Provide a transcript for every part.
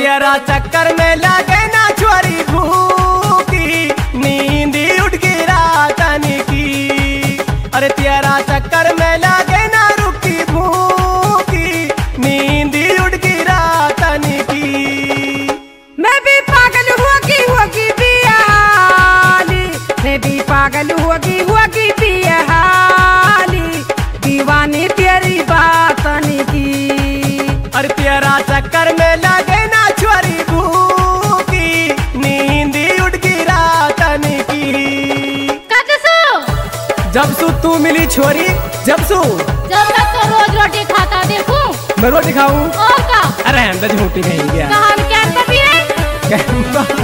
तेरा चक्कर में लगे ना छोरी भूखी, नींद उठ गई रातन की। अरे तेरा चक्कर में लगे ना रुकी भूखी, नींद उठ गई रातन की। मैं भी पागल होगी बिहाली, मैं भी पागल होगी बिहाली, दीवानी तेरी बातन की। अरे तेरा चक्कर में लगे ना छोरी भूखी, नींद उठ गई रातन की। जब सु तू मिली छोरी, जब तक तो रोज रोटी खाता देखूं। मैं रोटी खाऊं और का? अरे हम तो झूठी नहीं गया कहाँ क्या कर रही है?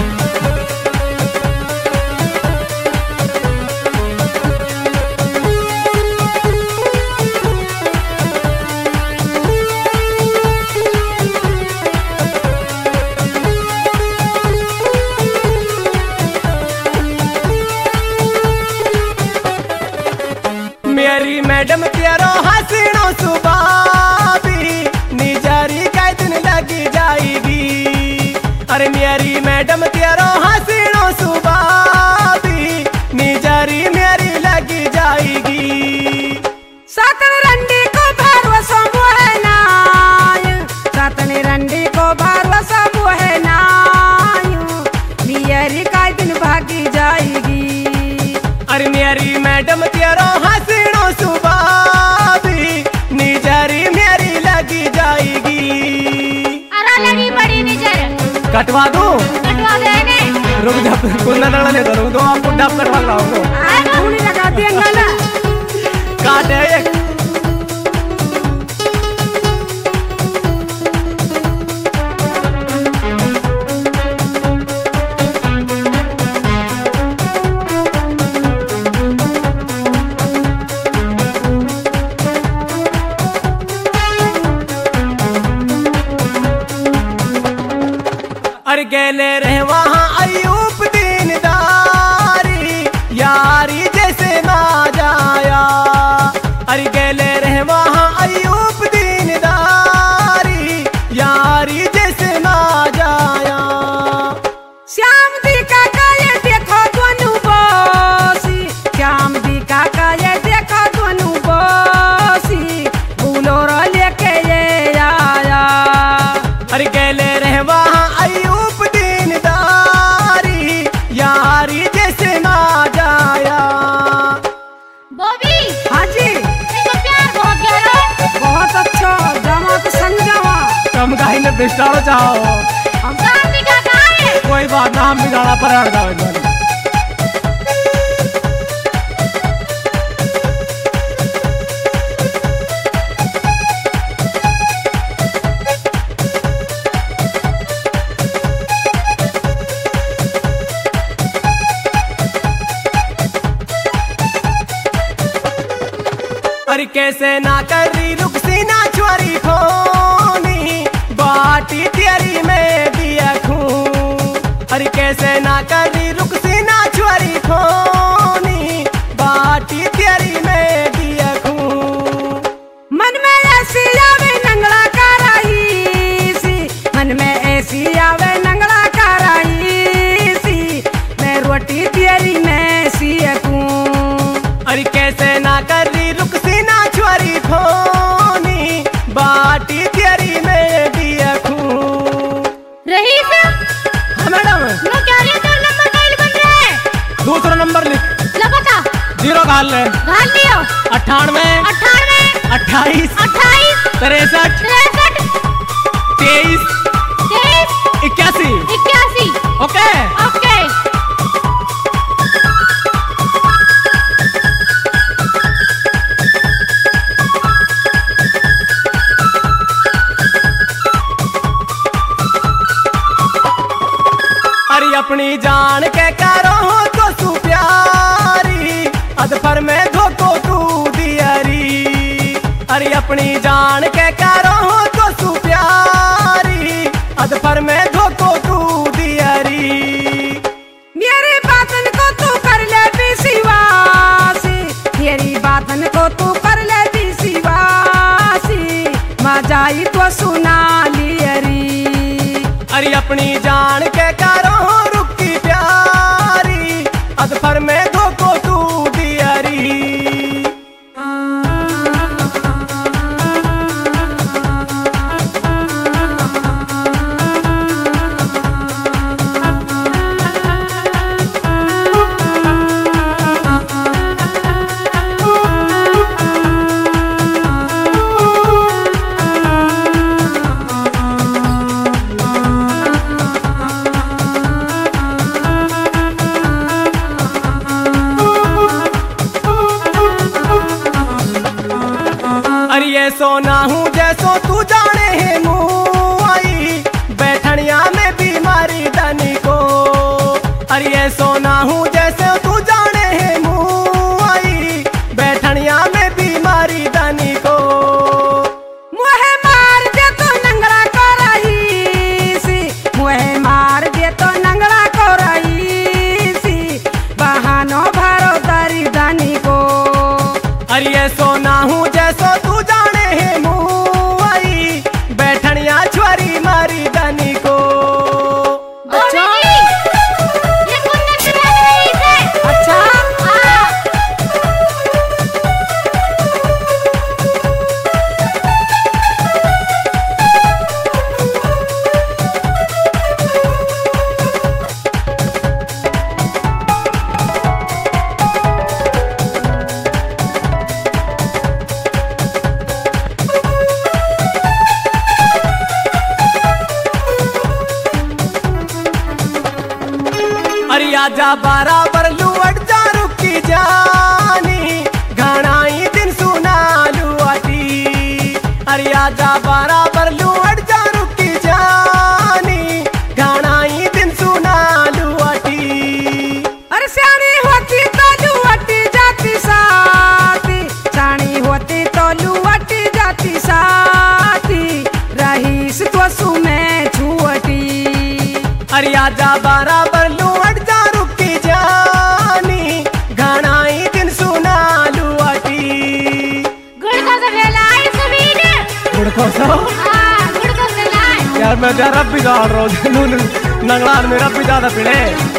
मेरी मैडम तेरो हसीनो सुबाबी, निजारी कै दिन लगी जाएगी। अरे मेरी मैडम तेरो हसीनो सुबाबी, निजारी मेरी लगी जाएगी। सातन रंडी को भरोसा मोहे नाय, सातन रंडी को भरोसा मोहे नाय, मेरी का दिन भागी जाएगी। अरे मेरी मैडम तेरो हसीनो सुबाबी, निजारी मेरी लगी जाएगी। अरे लगी बड़ी निजर कटवा दूं? कटवा देंगे। रुक जा, कुन्ना लड़ा ले तो रुक दो, आपको डब कटवा लाऊंगा। खूनी लगा देंगे ना काटे एक अरे गेले रहे वहाँ अयूब दीनदारी, यारी जैसे ना जाया। अरे गेले रहे वहाँ अयूब दीनदारी, यारी जैसे ना जाया। श्याम दी काका ये देखो दोनों बोसी, श्याम दी काका ये देखो दोनों बोसी, बुलोरा लेके ये आया। अरे गेले रहे वहाँ अयूब दीनदारी, यारी जैसे ना जाया। बॉबी हाँ जी, तेको प्यार बहुत गहरा। बहुत अच्छा जमा तो संजमा। कम गाही ने बिस्तारो चाहो, हम शांति का कहाँ है? कोई बात ना, हम भी जाना पर हट जाओ इधर। अरे कैसे ना करी रुकसी ना छोरी खोनी, बाटी तेरी में दिया खूं। अरे कैसे ना करी रुकसी ना छोरी खोनी, बाटी तेरी में दिया खूं। मन में ऐसी आवे नंगड़ा कराई सी, मन में ऐसी आवे नंगड़ा कराई सी, मैं रोटी तेरी में सीखूं। अरे कैसे ना करी रुकसी ना छोरी खोनी, बाटी तेरी में दिया खूं। रही से? हाँ मैडम, नो क्या रे तेरा नंबर डायल बन रहा है? दूसरा नंबर लिख। ला बता। 0 घाल ले। घाल लियो। 98 98 28 28 63 63 23 23 81। 81। Okay okay. अरे अपनी जान के करो तो सु प्यारी, अदफर में धोको तू दियारी। अरे अपनी जान के करो तो सु प्यारी, अदफर में धोको तू दियारी। मेरी बातन को तू कर ले विश्वासी, मेरी बातन को तू कर ले विश्वासी, मजाई तो सुना लियरी। अरे अपनी जान के करो रुकी प्यारी, अदफर में धोको तू दियारी। अरे ये सोना हूँ जैसो तू जाने है मुँह आई, बैठनिया में बीमारी दनी को। अरे ये सोना हूँ जैसे तू जाने है मुँह आई, बैठनिया में बीमारी दनी को। मुहे मार दे तो नंगड़ा को रही सी, मुहे मार दे तो नंगड़ा को रही सी, बहानो भरो दरी दनी को। अरे ये सोना हूँ जैसो तू जाने है मुँह आई, बैठनिया छुआरी मारी दनी को। अच्छा ये कौन नजर आ रही है? अच्छा हाँ। अरे आजा बराबर लुअट जा रुकी जानी, घणाई दिन सुना लुआटी। अरे आजा बराबर लुअट जा रुकी जानी, घणाई दिन सुना लुआटी। अरे स्याणी होती तो लुवटी जाती साथी, स्याणी होती तो लुवटी जाती साथी, रहीस तो सुमे छुअटी। अरे आजा बराबर लुअट जा रुकी जानी, घणाई दिन सुना लुआटी। गुड़को से फैलाए सभी ने। गुड़को सो हाँ, गुड़को से लाए। यार मैं तेरा रब भी गाड़ रहा हूँ, नंगलान मेरा भी ज्यादा पिड़े।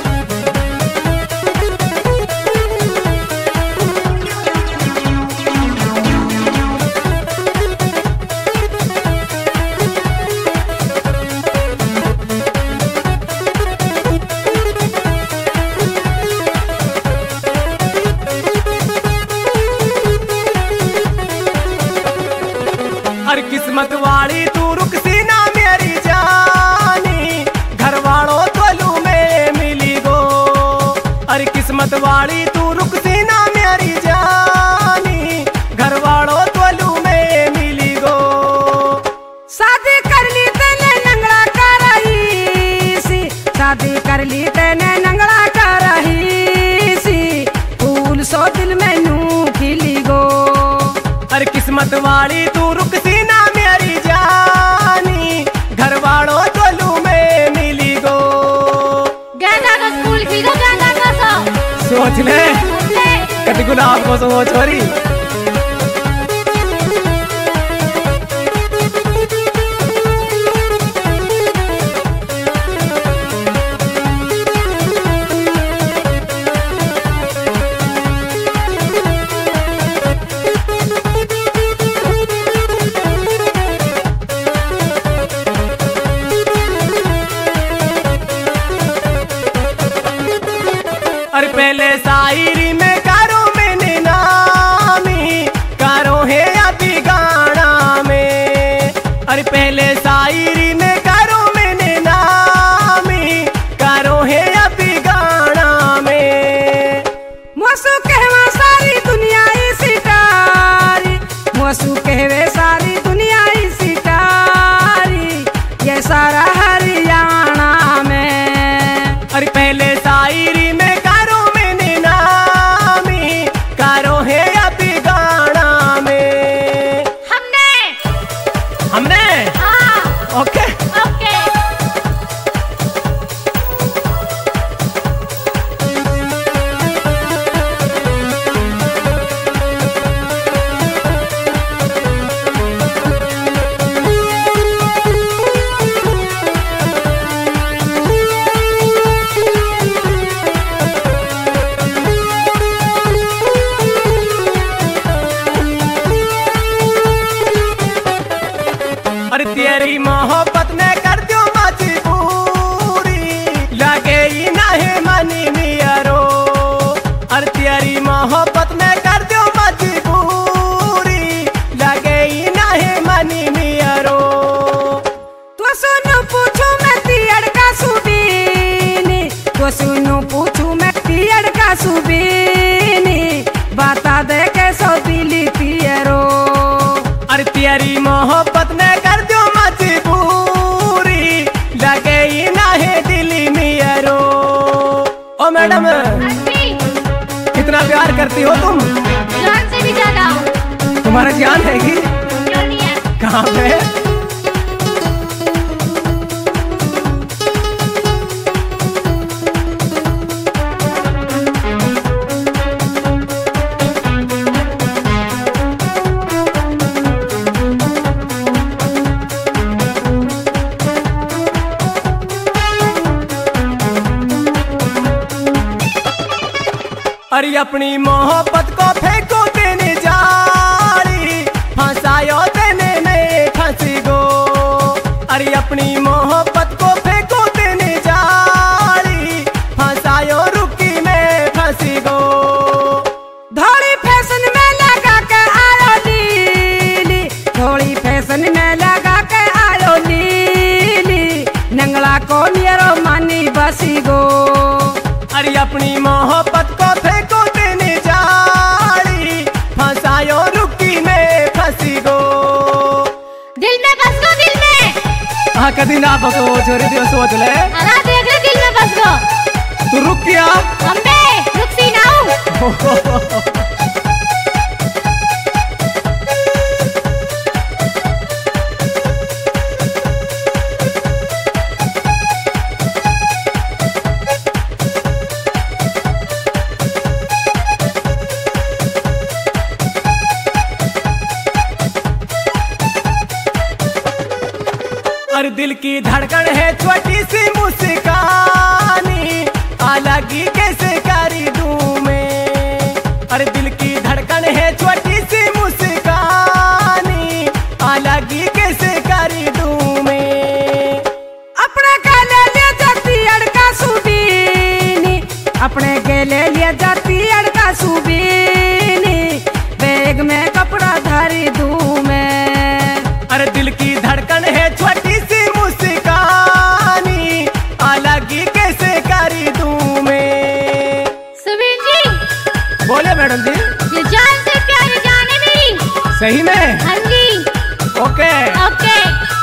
अरे किस्मत वाली तू रुकसी ना मेरी जानी, घर वालों तोलू में मिली गो। अरे किस्मत वाली तू रुकसी ना मेरी जानी, घर वालों तोलू में मिली गो। शादी कर ली तेने नंगड़ा कर रही सी, शादी कर ली तेने नंगड़ा कर रही सी, फूल सो दिल में नू खिली गो। अरे किस्मत वाली तू रुकसी ना मेरी जानी, घर वालों तोलू में मिली गो। गेंदा का फूल खिलो गेंदा का सो। सोच ले ले। कभी गुलाब को सोच छोरी। अरे पहले शायरी में कारो मैंने नामी, कारो है अभी गाना में। अरे पहले शायरी में कारो मैंने नामी, कारो है अभी गाना में। मोसू कहवा सारी दुनिया इसी तारी, मोसू कहवे सारी दुनिया इसी तारी, ये सारा हरियाणा में। अरे पहले शायरी में कारो मैंने नामी, कारो है अभी गाना में। हमने हाँ। ओके। ओके। मोहब्बत में कर दो मजबूरी, लगे ही नहीं मनी मियरो। तो सुनो पूछू मैं तियड़ का सुबीनी, तो सुनो पूछू मैं तियड़ का सुबीनी, बता दे कैसो दिली तियरो। अरे तेरी मोहब्बत में कर दो मजबूरी, लगे ही नहीं दिली मियरो। ओ मैडम कितना प्यार करती हो तुम? जान से भी ज्यादा। तुम्हारा जान है कि क्यों नहीं है? कहाँ पे? अरे अपनी मोहब्बत को फेंको देने जारी, फंसायो देने में फंसी गो। अरे अपनी मोहब्बत को फेंको देने जारी, फंसायो रुकी में फंसी गो। थोड़ी फैशन में लगा के आयो लीली, थोड़ी फैशन में लगा के आयो लीली, नंगला को नियरो मानी बसी गो। अरे अपनी मोहब्बत को फेंको देने जारी, फंसायो रुकी में फंसी गो। दिल में बस गो, दिल में। हाँ कदी ना बको छोरी दियो सोच ले। अरे देख ले, दिल में बस गो। तू रुक गया? अम्बे रुक सी ना हूँ। अरे दिल की धड़कन है छोटी सी मुस्कानी, अलग ही कैसे करी दूं मैं। अरे दिल की धड़कन है छोटी सी मुस्कानी, अलग ही कैसे करी दूं मैं। अपने गले ले जाती अड़का सुबीनी, अपने गले ले जाती अड़का सुबीनी, बैग में कपड़ा धरी दूं मैं। अरे दिल की धड़कन है छोटी सी मुस्कानी, अलग ही कैसे करी दूं मैं। सुबीन जी। बोले मैडम जी। ये जान से प्यारी जान है मेरी। सही में? हाँ जी। Okay okay.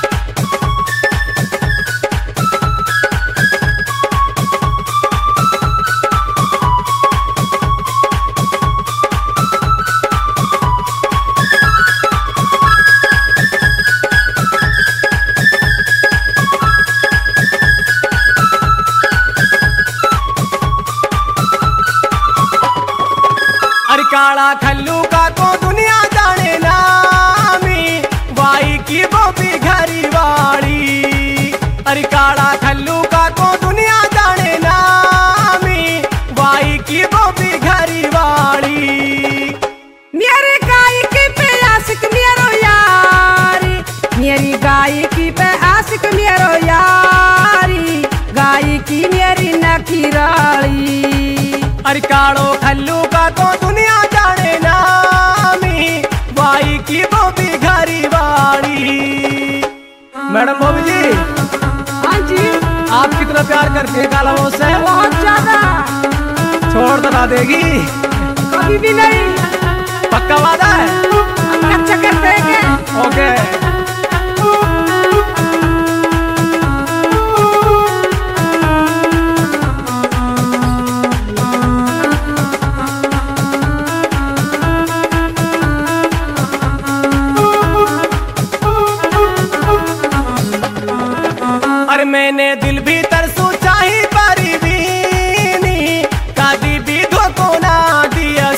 अरे काला खल्लू का तो दुनिया जाने नामी, वाई की वो भी घरी वाली। अरे काला खल्लू का तो दुनिया जाने नामी, वाई की वो भी घरी वाली। मेरी गायकी पे आशिक मेरो यारी, मेरी गायकी पे आशिक मेरो यारी, गायकी मेरी नखीराली। अरे कालो खल्लू का तो दुनिया जाने नामी, वाई की वो भी घरी वाली। मैडम बॉबी जी। हाँ जी। आप कितना प्यार करते हैं कालाओं से? बहुत ज्यादा। छोड़ तो ना देगी? कभी भी नहीं। पक्का वादा है? अच्छा करते हैं। ओके।